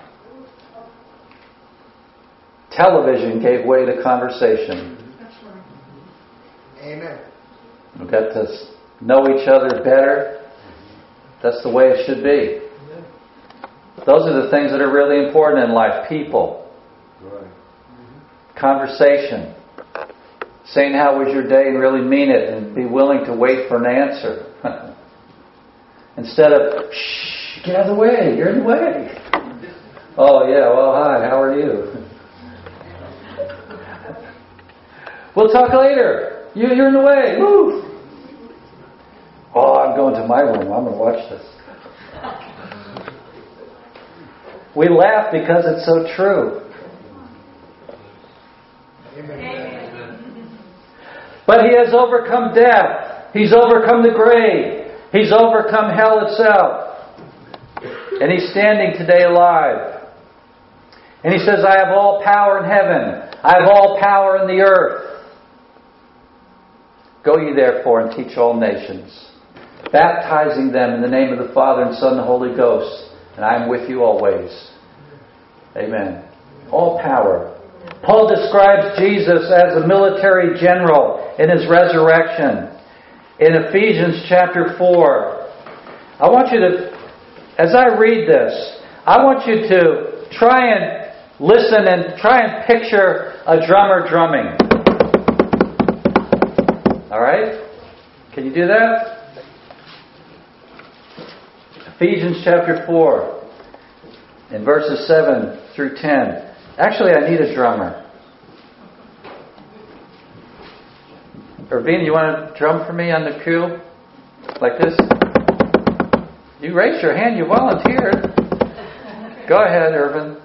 [SPEAKER 1] television gave way to conversation.
[SPEAKER 9] That's right.
[SPEAKER 2] Amen.
[SPEAKER 1] We got to know each other better. That's the way it should be. Those are the things that are really important in life. People.
[SPEAKER 2] Right.
[SPEAKER 1] Conversation. Saying how was your day and really mean it and be willing to wait for an answer. Instead of, shh, get out of the way, you're in the way. Oh yeah, well hi, how are you? We'll talk later. You're in the way. Move. Oh, I'm going to my room. I'm going to watch this. We laugh because it's so true. But He has overcome death. He's overcome the grave. He's overcome hell itself. And He's standing today alive. And He says, I have all power in heaven. I have all power in the earth. Go ye therefore and teach all nations, baptizing them in the name of the Father and Son and the Holy Ghost. And I am with you always. Amen. All power. Paul describes Jesus as a military general in His resurrection. In Ephesians chapter 4. I want you to, as I read this, I want you to try and listen and try and picture a drummer drumming. Alright? Can you do that? Ephesians chapter 4. In verses 7 through 10. Actually, I need a drummer. Irvine, you want to drum for me on the pew? Like this? You raised your hand, you volunteered. Go ahead, Irvin.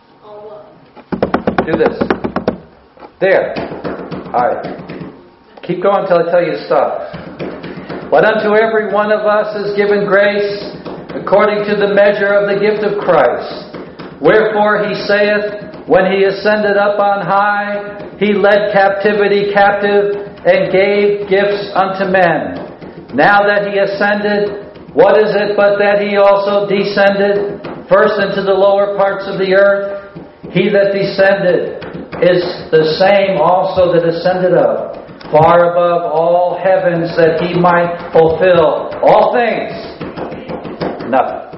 [SPEAKER 1] Do this. There. Alright. Keep going until I tell you to stop. But unto every one of us is given grace according to the measure of the gift of Christ. Wherefore He saith, when He ascended up on high, He led captivity captive, and gave gifts unto men. Now that He ascended, what is it but that He also descended first into the lower parts of the earth? He that descended is the same also that ascended up far above all heavens, that He might fulfill all things. Nothing.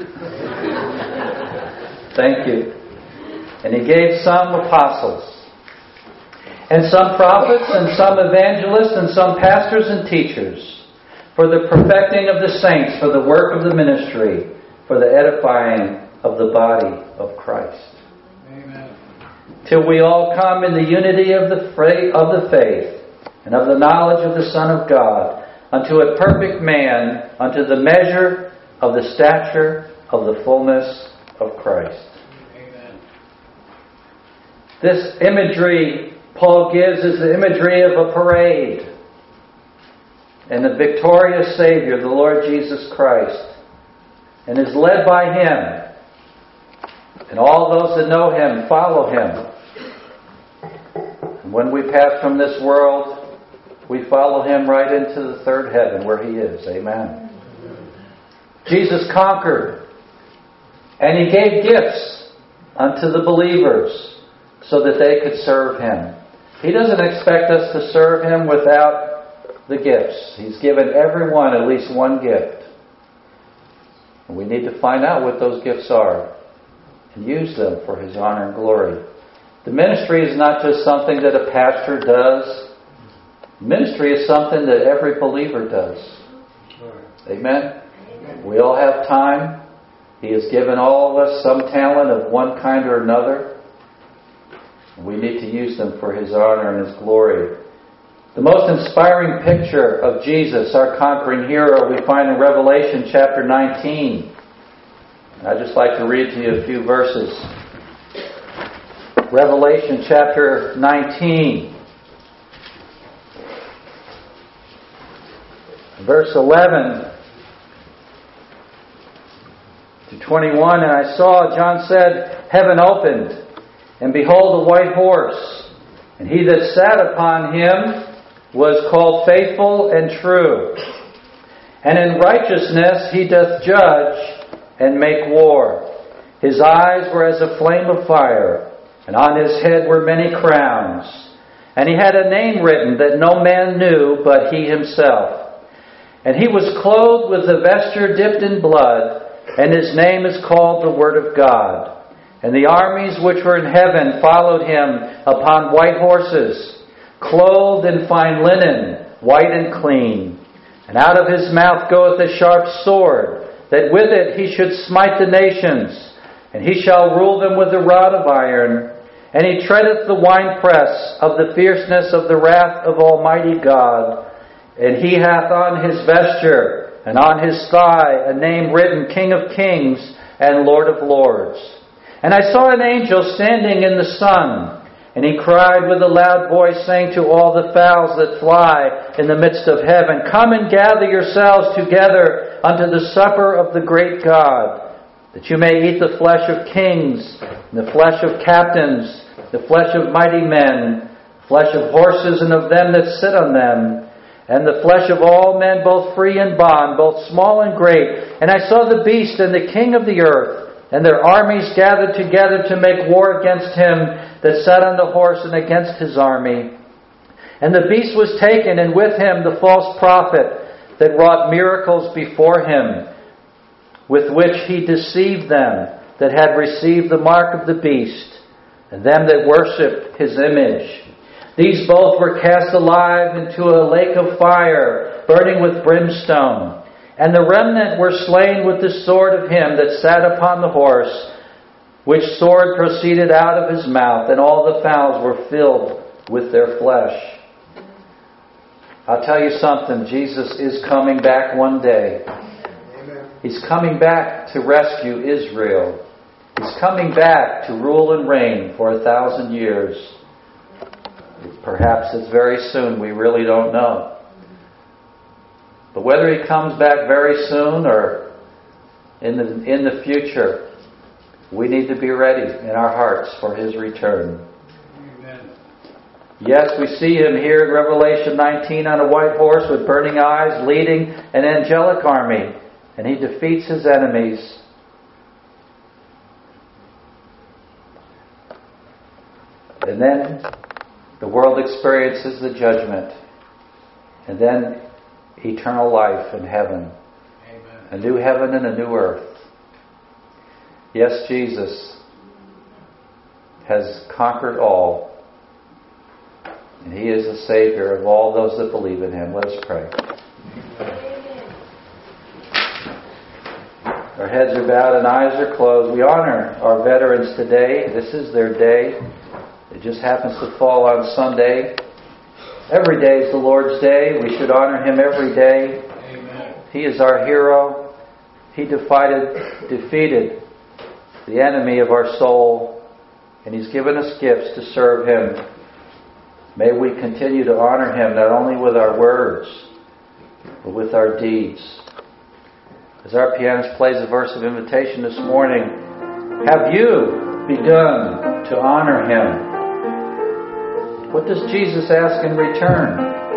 [SPEAKER 1] Thank you. And He gave some apostles, and some prophets, and some evangelists, and some pastors and teachers, for the perfecting of the saints, for the work of the ministry, for the edifying of the body of Christ. Amen. Till we all come in the unity of the faith, and of the knowledge of the Son of God, unto a perfect man, unto the measure of the stature of the fullness of Christ. Amen. This imagery Paul gives is the imagery of a parade. And the victorious Savior, the Lord Jesus Christ, and is led by Him. And all those that know Him follow Him. And when we pass from this world, we follow Him right into the third heaven where He is. Amen. Jesus conquered. And He gave gifts unto the believers so that they could serve Him. He doesn't expect us to serve Him without the gifts. He's given everyone at least one gift. And we need to find out what those gifts are and use them for His honor and glory. The ministry is not just something that a pastor does. Ministry is something that every believer does. Amen? We all have time. He has given all of us some talent of one kind or another. We need to use them for His honor and His glory. The most inspiring picture of Jesus, our conquering hero, we find in Revelation chapter 19. I'd just like to read to you a few verses. Revelation chapter 19. Verse 11 to 21. And I saw, John said, heaven opened, and behold, a white horse, and He that sat upon him was called Faithful and True. And in righteousness He doth judge and make war. His eyes were as a flame of fire, and on His head were many crowns. And He had a name written that no man knew but He Himself. And He was clothed with a vesture dipped in blood, and His name is called the Word of God. And the armies which were in heaven followed Him upon white horses, clothed in fine linen, white and clean. And out of His mouth goeth a sharp sword, that with it He should smite the nations. And He shall rule them with a rod of iron. And he treadeth the winepress of the fierceness of the wrath of Almighty God. And he hath on his vesture and on his thigh a name written, King of Kings and Lord of Lords. And I saw an angel standing in the sun, and he cried with a loud voice, saying to all the fowls that fly in the midst of heaven, Come and gather yourselves together unto the supper of the great God, that you may eat the flesh of kings, and the flesh of captains, the flesh of mighty men, the flesh of horses and of them that sit on them, and the flesh of all men, both free and bond, both small and great. And I saw the beast and the king of the earth, and their armies gathered together to make war against him that sat on the horse and against his army. And the beast was taken, and with him the false prophet that wrought miracles before him, with which he deceived them that had received the mark of the beast, and them that worshipped his image. These both were cast alive into a lake of fire, burning with brimstone. And the remnant were slain with the sword of him that sat upon the horse, which sword proceeded out of his mouth, and all the fowls were filled with their flesh. I'll tell you something, Jesus is coming back one day. He's coming back to rescue Israel. He's coming back to rule and reign for 1,000 years. Perhaps it's very soon, we really don't know. But whether he comes back very soon or in the future, we need to be ready in our hearts for his return. Amen. Yes, we see him here in Revelation 19 on a white horse with burning eyes, leading an angelic army, and he defeats his enemies. And then the world experiences the judgment, and then eternal life in heaven. Amen. A new heaven and a new earth. Yes, Jesus has conquered all. And he is the Savior of all those that believe in him. Let us pray. Our heads are bowed and eyes are closed. We honor our veterans today. This is their day. It just happens to fall on Sunday. Every day is the Lord's day. We should honor him every day. Amen. He is our hero. He defeated the enemy of our soul, and he's given us gifts to serve him. May we continue to honor him not only with our words, but with our deeds. As our pianist plays a verse of invitation this morning, have you begun to honor him? What does Jesus ask in return?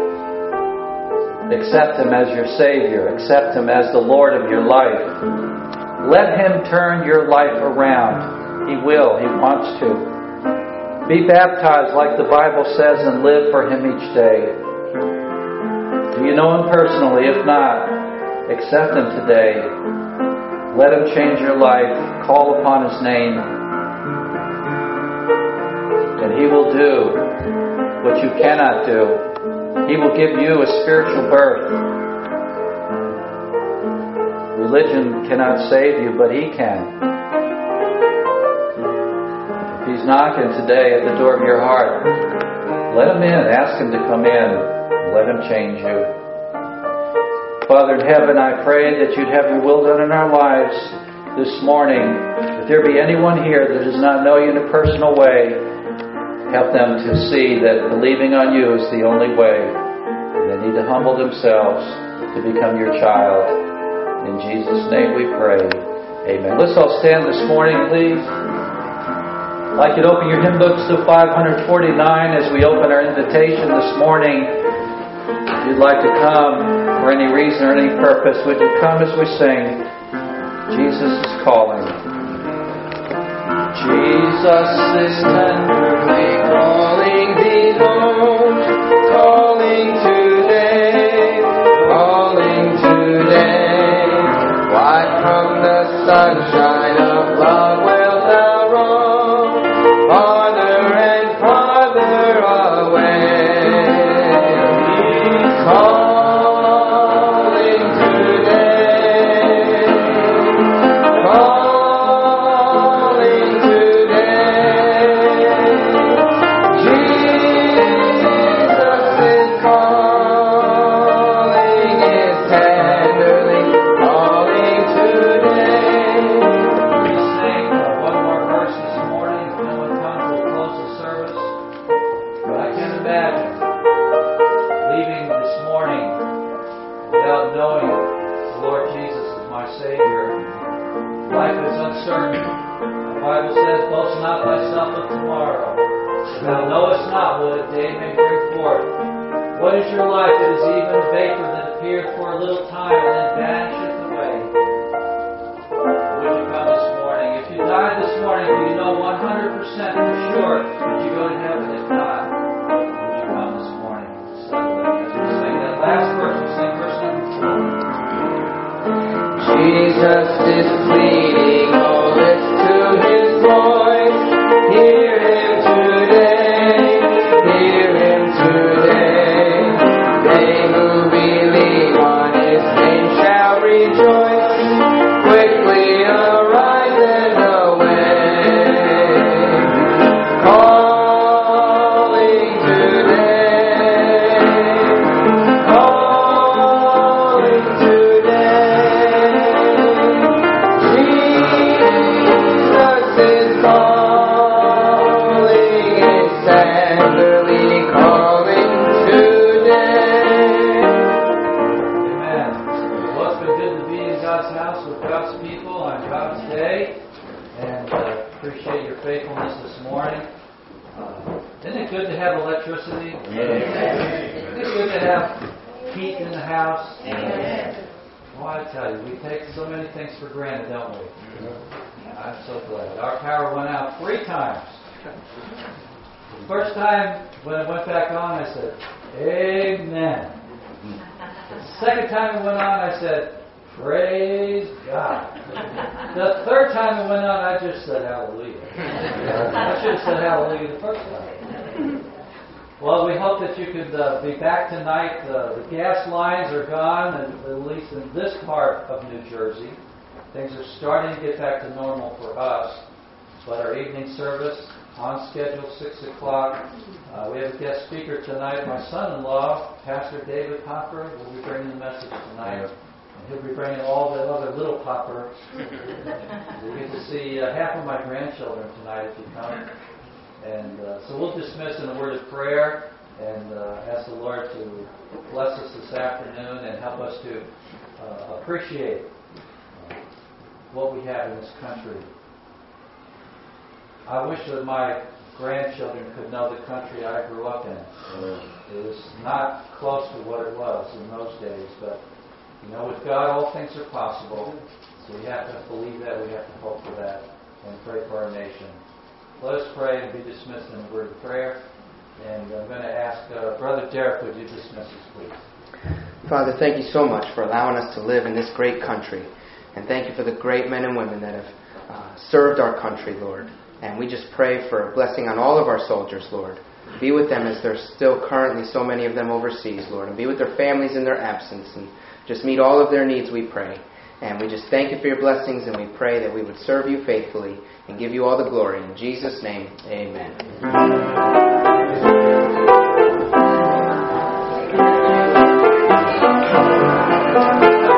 [SPEAKER 1] Accept him as your Savior. Accept him as the Lord of your life. Let him turn your life around. He will. He wants to. Be baptized like the Bible says and live for him each day. Do you know him personally? If not, accept him today. Let him change your life. Call upon his name. And he will do what you cannot do. He will give you a spiritual birth. Religion cannot save you, but he can. If he's knocking today at the door of your heart, let him in. Ask him to come in. Let him change you. Father in heaven, I pray that you'd have your will done in our lives this morning. If there be anyone here that does not know you in a personal way, help them to see that believing on you is the only way. And they need to humble themselves to become your child. In Jesus' name we pray. Amen. Let's all stand this morning, please. I'd like you to open your hymn books to 549 as we open our invitation this morning. If you'd like to come for any reason or any purpose, would you come as we sing, Jesus is calling. Jesus is tenderly calling thee home, calling today, calling today. Why from the sunshine of love wilt thou roam, farther and farther away? He's calling today, calling today. the day may bring forth. What is your life? It is even a vapor that appeareth for a little time and then vanisheth away. Would you come this morning? If you died this morning, do you know 100% for sure that you go to heaven? If not, would you come this morning? So, as we sing that last verse, we sing verse number 4.
[SPEAKER 3] Jesus is pleading, oh, listen to his voice. Hear him today, hear him today. They who believe on his name shall rejoice. Quickly arise and away. Calling today, calling today. Jesus is calling, is tenderly calling today.
[SPEAKER 1] Amen. Well, it's been good to be in God's house with God's people on God's day, and appreciate your faithfulness this morning. Isn't it good to have electricity? Isn't it good to have heat in the house? Well, I tell you, we take so many things for granted, don't we? I'm so glad. Our power went out 3 times. The first time when it went back on, I said, Amen. The second time it went on, I said, Praise God. The third time it went on, I just said Hallelujah. I should have said Hallelujah the first time. Well, we hope that you could be back tonight. The gas lines are gone, at least in this part of New Jersey. Things are starting to get back to normal for us. But our evening service, on schedule, 6 o'clock. We have a guest speaker tonight. My son-in-law, Pastor David Popper, will be bringing the message tonight. And he'll be bringing all the other little Popper. You'll get to see half of my grandchildren tonight if you come. And so we'll dismiss in a word of prayer and ask the Lord to bless us this afternoon and help us to appreciate what we have in this country. I wish that my grandchildren could know the country I grew up in. It was not close to what it was in those days, but with God all things are possible. So we have to believe that, we have to hope for that, and pray for our nation. Let us pray and be dismissed in a word of prayer. And I'm going to ask Brother Derek, would you dismiss us, please?
[SPEAKER 10] Father, thank you so much for allowing us to live in this great country. And thank you for the great men and women that have served our country, Lord. And we just pray for a blessing on all of our soldiers, Lord. Be with them as there's still currently so many of them overseas, Lord. And be with their families in their absence. And just meet all of their needs, we pray. And we just thank you for your blessings, and we pray that we would serve you faithfully and give you all the glory. In Jesus' name, amen.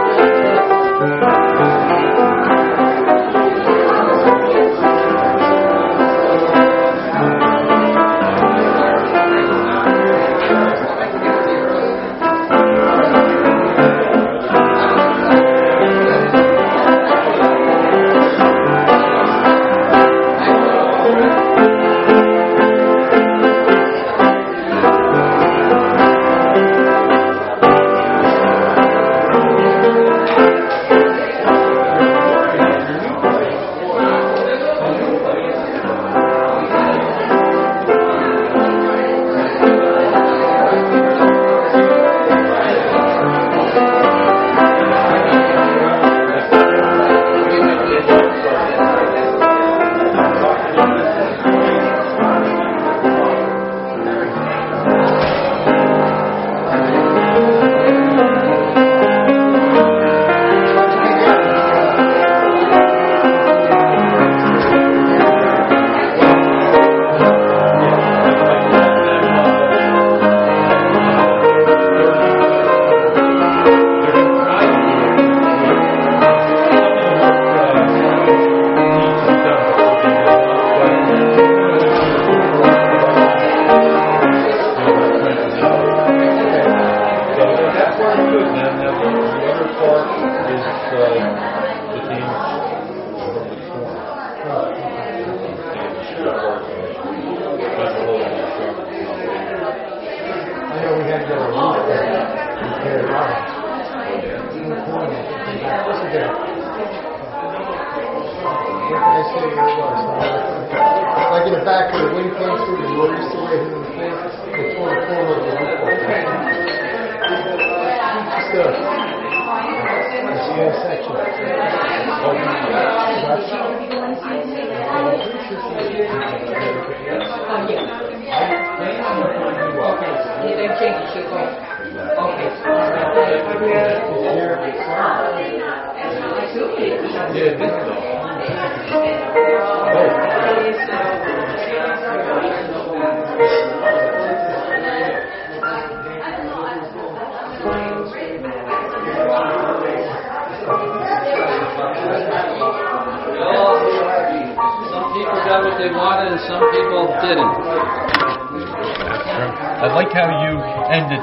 [SPEAKER 11] had to get a roof repaired out. What's it there? What can I say it was? Like in the back where the wind came through, the water used to wave in the floor, they tore the corner of the roof off. Just the intersection.
[SPEAKER 1] Some people got what they wanted and some people didn't.
[SPEAKER 7] I like how you ended